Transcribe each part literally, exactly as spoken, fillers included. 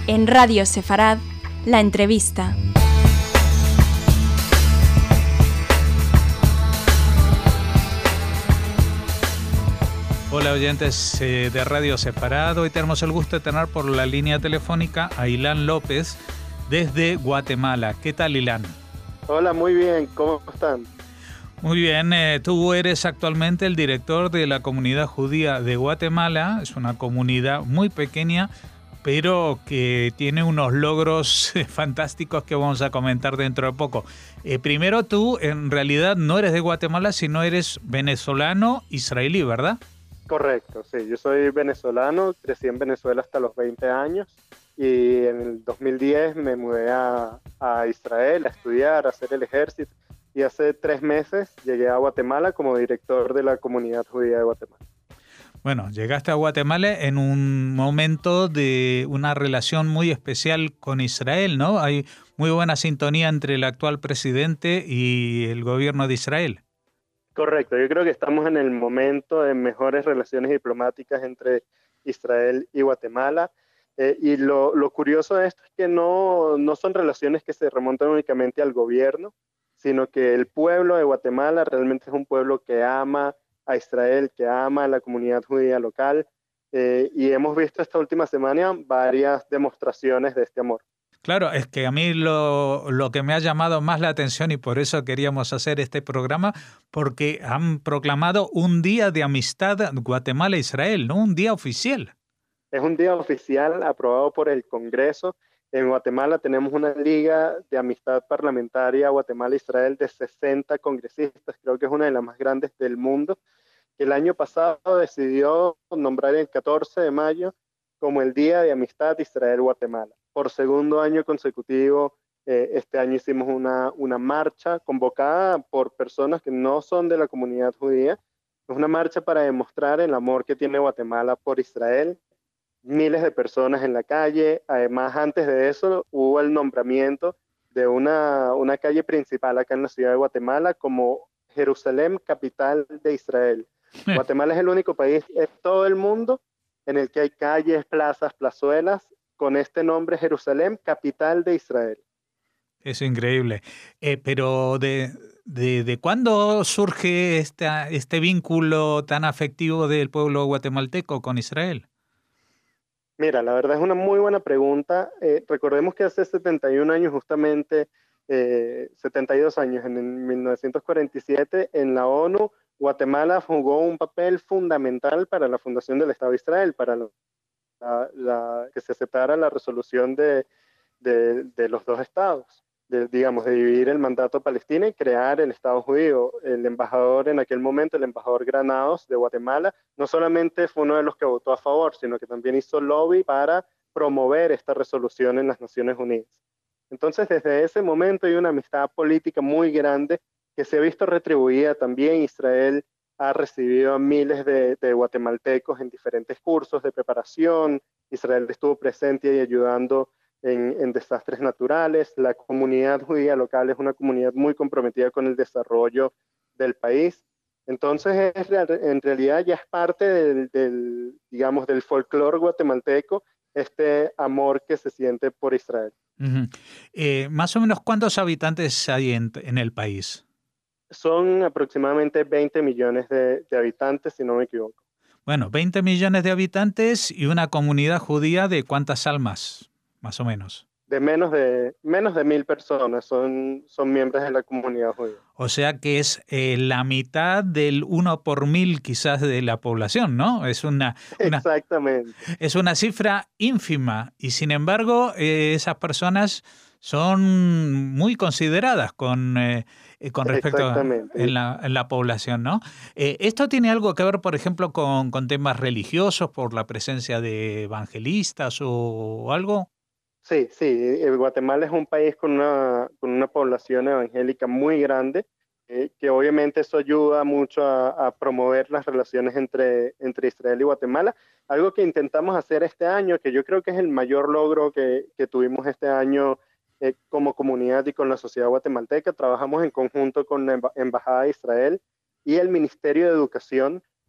En Radio Sefarad, la entrevista. Hola oyentes eh, de Radio Sefarad. Hoy tenemos el gusto de tener por la línea telefónica a Ilan López desde Guatemala. ¿Qué tal, Ilan? Hola, muy bien. ¿Cómo están? Muy bien. Eh, tú eres actualmente el director de la comunidad judía de Guatemala. Es una comunidad muy pequeña, pero que tiene unos logros fantásticos que vamos a comentar dentro de poco. Eh, primero, tú en realidad no eres de Guatemala, sino eres venezolano israelí, ¿verdad? Correcto, sí. Yo soy venezolano, crecí en Venezuela hasta los veinte años y en el dos mil diez me mudé a, a Israel a estudiar, a hacer el ejército, y hace tres meses llegué a Guatemala como director de la comunidad judía de Guatemala. Bueno, llegaste a Guatemala en un momento de una relación muy especial con Israel, ¿no? Hay muy buena sintonía entre el actual presidente y el gobierno de Israel. Correcto, yo creo que estamos en el momento de mejores relaciones diplomáticas entre Israel y Guatemala. Eh, y lo, lo curioso de esto es que no, no son relaciones que se remontan únicamente al gobierno, sino que el pueblo de Guatemala realmente es un pueblo que ama a Israel, que ama a la comunidad judía local, eh, y hemos visto esta última semana varias demostraciones de este amor. Claro, es que a mí lo, lo que me ha llamado más la atención, y por eso queríamos hacer este programa, porque han proclamado un día de amistad Guatemala-Israel, ¿no? Un día oficial. Es un día oficial aprobado por el Congreso. En Guatemala tenemos una liga de amistad parlamentaria Guatemala-Israel de sesenta congresistas, creo que es una de las más grandes del mundo, que el año pasado decidió nombrar el catorce de mayo como el Día de Amistad Israel-Guatemala. Por segundo año consecutivo, eh, este año hicimos una, una marcha convocada por personas que no son de la comunidad judía. Es una marcha para demostrar el amor que tiene Guatemala por Israel. Miles de personas en la calle. Además, antes de eso, hubo el nombramiento de una, una calle principal acá en la ciudad de Guatemala como Jerusalén, capital de Israel. Guatemala es el único país en todo el mundo en el que hay calles, plazas, plazuelas con este nombre, Jerusalén, capital de Israel. Es increíble. Eh, pero de, de, ¿de cuándo surge esta, este vínculo tan afectivo del pueblo guatemalteco con Israel? Mira, la verdad es una muy buena pregunta. Eh, recordemos que hace setenta y un años, justamente eh, setenta y dos años, en mil novecientos cuarenta y siete, en la ONU, Guatemala jugó un papel fundamental para la fundación del Estado de Israel, para la, la, la, que se aceptara la resolución de, de, de los dos estados, de, digamos, de dividir el mandato palestino y crear el Estado judío. El embajador en aquel momento, el embajador Granados de Guatemala, no solamente fue uno de los que votó a favor, sino que también hizo lobby para promover esta resolución en las Naciones Unidas. Entonces, desde ese momento hay una amistad política muy grande que se ha visto retribuida también. Israel ha recibido a miles de, de guatemaltecos en diferentes cursos de preparación. Israel estuvo presente y ayudando en, en desastres naturales. La comunidad judía local es una comunidad muy comprometida con el desarrollo del país. Entonces, es, en realidad ya es parte del, del digamos, del folclore guatemalteco, este amor que se siente por Israel. Uh-huh. Eh, más o menos, ¿cuántos habitantes hay en, en el país? Son aproximadamente veinte millones de, de habitantes, si no me equivoco. Bueno, veinte millones de habitantes y una comunidad judía de ¿cuántas almas, más o menos? De menos de menos de mil personas son, son miembros de la comunidad judía. O sea que es eh, la mitad del uno por mil quizás de la población, ¿no? Es una, una, Exactamente. Es una cifra ínfima y sin embargo eh, esas personas son muy consideradas con, eh, con respecto a en la, en la población, ¿no? Eh, ¿Esto tiene algo que ver, por ejemplo, con, con temas religiosos, por la presencia de evangelistas o, o algo? Sí, sí. Guatemala es un país con una, con una población evangélica muy grande, eh, que obviamente eso ayuda mucho a, a promover las relaciones entre, entre Israel y Guatemala. Algo que intentamos hacer este año, que yo creo que es el mayor logro que, que tuvimos este año eh, como comunidad y con la sociedad guatemalteca. Trabajamos en conjunto con la Embajada de Israel y el Ministerio de Educación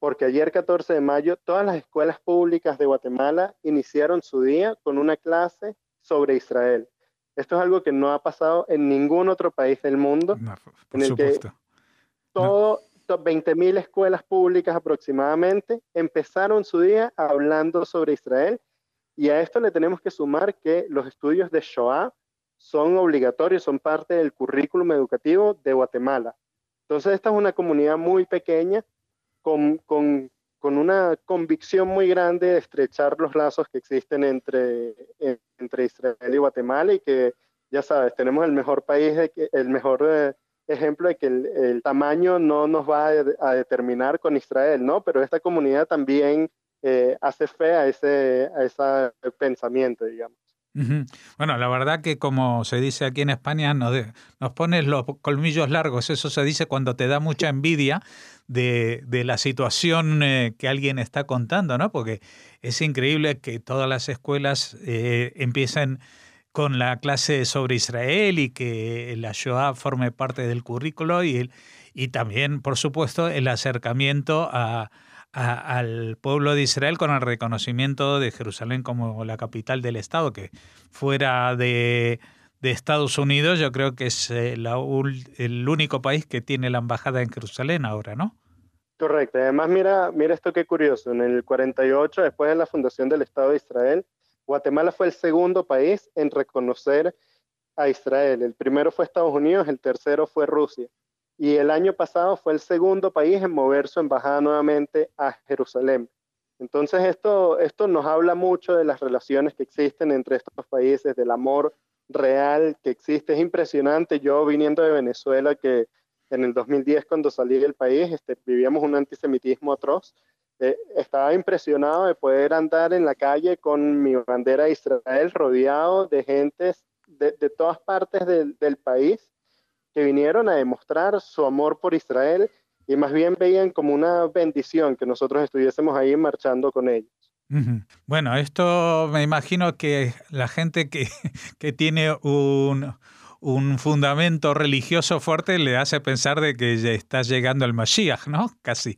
porque ayer catorce de mayo todas las escuelas públicas de Guatemala iniciaron su día con una clase sobre Israel. Esto es algo que no ha pasado en ningún otro país del mundo, No, por en el supuesto. que todo, veinte mil escuelas públicas aproximadamente empezaron su día hablando sobre Israel, y a esto le tenemos que sumar que los estudios de Shoah son obligatorios, son parte del currículum educativo de Guatemala. Entonces esta es una comunidad muy pequeña con, con, con una convicción muy grande de estrechar los lazos que existen entre, entre Israel y Guatemala, y que, ya sabes, tenemos el mejor país, de que, el mejor eh, ejemplo de que el, el tamaño no nos va a, a determinar con Israel, ¿no? Pero esta comunidad también eh, hace fe a ese, a ese pensamiento, digamos. Uh-huh. Bueno, la verdad que como se dice aquí en España, nos, de, nos pones los colmillos largos. Eso se dice cuando te da mucha envidia de, de la situación eh, que alguien está contando, ¿no? Porque es increíble que todas las escuelas eh, empiecen con la clase sobre Israel y que la Shoah forme parte del currículo, y, el, y también, por supuesto, el acercamiento a A, al pueblo de Israel con el reconocimiento de Jerusalén como la capital del Estado, que fuera de, de Estados Unidos yo creo que es eh, la, el único país que tiene la embajada en Jerusalén ahora, ¿no? Correcto. Además, mira, mira esto qué curioso. En el cuarenta y ocho, después de la fundación del Estado de Israel, Guatemala fue el segundo país en reconocer a Israel. El primero fue Estados Unidos, el tercero fue Rusia. Y el año pasado fue el segundo país en mover su embajada nuevamente a Jerusalén. Entonces esto, esto nos habla mucho de las relaciones que existen entre estos países, del amor real que existe. Es impresionante. Yo, viniendo de Venezuela, que en el dos mil diez, cuando salí del país, este, vivíamos un antisemitismo atroz, eh, estaba impresionado de poder andar en la calle con mi bandera de Israel, rodeado de gentes de, de todas partes del, del país, que vinieron a demostrar su amor por Israel, y más bien veían como una bendición que nosotros estuviésemos ahí marchando con ellos. Uh-huh. Bueno, esto me imagino que la gente que, que tiene un, un fundamento religioso fuerte le hace pensar de que ya está llegando el Mashiach, ¿no? Casi.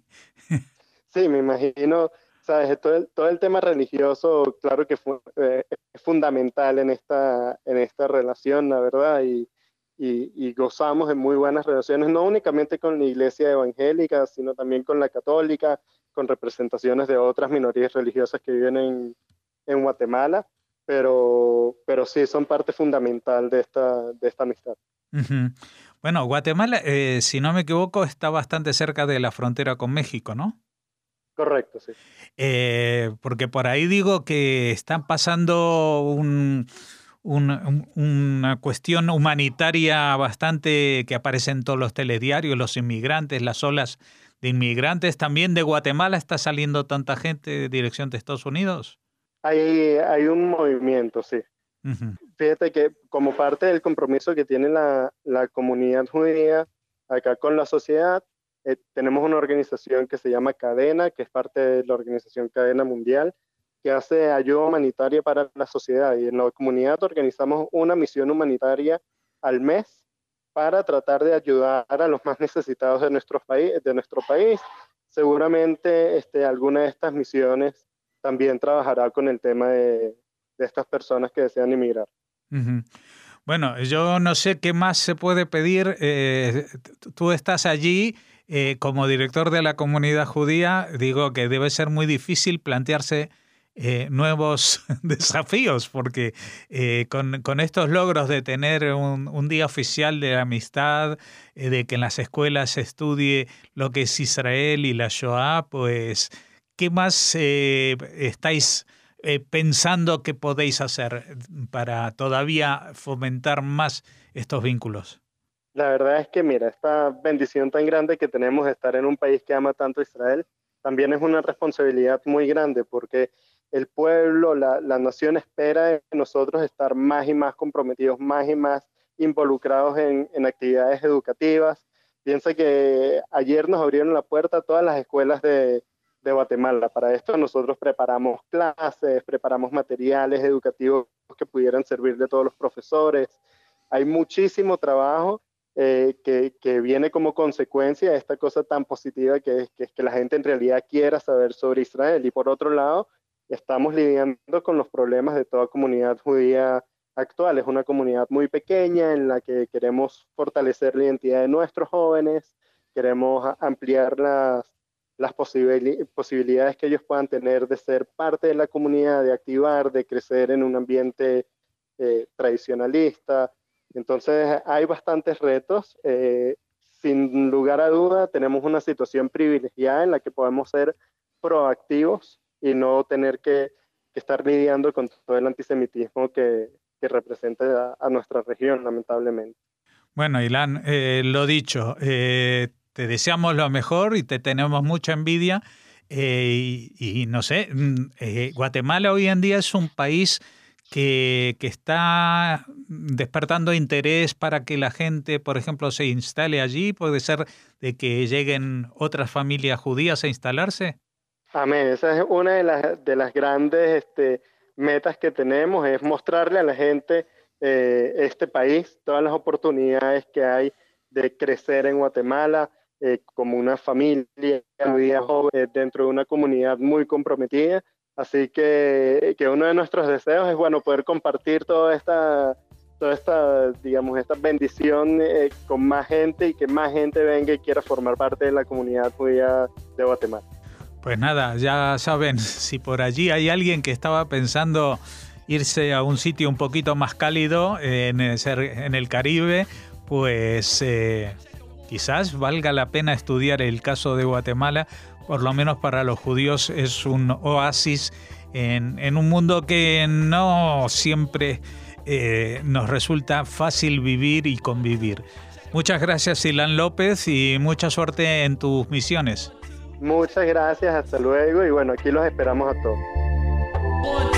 Sí, me imagino, sabes, todo el, todo el tema religioso, claro que fu- eh, es fundamental en esta, en esta relación, la verdad, y Y, y gozamos de muy buenas relaciones, no únicamente con la iglesia evangélica, sino también con la católica, con representaciones de otras minorías religiosas que viven en, en Guatemala, pero, pero sí son parte fundamental de esta, de esta amistad. Uh-huh. Bueno, Guatemala, eh, si no me equivoco, está bastante cerca de la frontera con México, ¿no? Correcto, sí. Eh, porque por ahí digo que están pasando un... Una, una cuestión humanitaria bastante que aparece en todos los telediarios, los inmigrantes, las olas de inmigrantes. ¿También de Guatemala está saliendo tanta gente de dirección de Estados Unidos? Hay, hay un movimiento, sí. Uh-huh. Fíjate que como parte del compromiso que tiene la, la comunidad judía acá con la sociedad, eh, tenemos una organización que se llama Cadena, que es parte de la organización Cadena Mundial, que hace ayuda humanitaria para la sociedad, y en la comunidad organizamos una misión humanitaria al mes para tratar de ayudar a los más necesitados de nuestro país. De nuestro país. Seguramente este, alguna de estas misiones también trabajará con el tema de, de estas personas que desean emigrar. Uh-huh. Bueno, yo no sé qué más se puede pedir. Eh, tú estás allí eh, como director de la comunidad judía. Digo que debe ser muy difícil plantearse Eh, nuevos desafíos, porque eh, con, con estos logros de tener un, un día oficial de la amistad, eh, de que en las escuelas se estudie lo que es Israel y la Shoah, pues, ¿qué más eh, estáis eh, pensando que podéis hacer para todavía fomentar más estos vínculos? La verdad es que, mira, esta bendición tan grande que tenemos de estar en un país que ama tanto a Israel, también es una responsabilidad muy grande, porque el pueblo, la, la nación espera de nosotros estar más y más comprometidos, más y más involucrados en, en actividades educativas. Piensa que ayer nos abrieron la puerta a todas las escuelas de, de Guatemala. Para esto nosotros preparamos clases, preparamos materiales educativos que pudieran servirle a todos los profesores. Hay muchísimo trabajo eh, que, que viene como consecuencia de esta cosa tan positiva que es, que es que la gente en realidad quiera saber sobre Israel. Y por otro lado, estamos lidiando con los problemas de toda comunidad judía actual. Es una comunidad muy pequeña en la que queremos fortalecer la identidad de nuestros jóvenes, queremos ampliar las, las posibil- posibilidades que ellos puedan tener de ser parte de la comunidad, de activar, de crecer en un ambiente eh, tradicionalista. Entonces hay bastantes retos. Eh, sin lugar a duda tenemos una situación privilegiada en la que podemos ser proactivos y no tener que, que estar lidiando con todo el antisemitismo que, que representa a, a nuestra región, lamentablemente. Bueno, Ilan, eh, lo dicho, eh, te deseamos lo mejor y te tenemos mucha envidia. Eh, y, y no sé, eh, Guatemala hoy en día es un país que, que está despertando interés para que la gente, por ejemplo, se instale allí. ¿Puede ser de que lleguen otras familias judías a instalarse? Amén. Esa es una de las, de las grandes este, metas que tenemos, es mostrarle a la gente eh, este país, todas las oportunidades que hay de crecer en Guatemala eh, como una familia judía joven eh, dentro de una comunidad muy comprometida. Así que, que uno de nuestros deseos es, bueno, poder compartir toda esta, toda esta, digamos, esta bendición eh, con más gente y que más gente venga y quiera formar parte de la comunidad judía de Guatemala. Pues nada, ya saben, si por allí hay alguien que estaba pensando irse a un sitio un poquito más cálido en el, en el Caribe, pues eh, quizás valga la pena estudiar el caso de Guatemala. Por lo menos para los judíos es un oasis en, en un mundo que no siempre eh, nos resulta fácil vivir y convivir. Muchas gracias, Ilan López, y mucha suerte en tus misiones. Muchas gracias, hasta luego y bueno, aquí los esperamos a todos.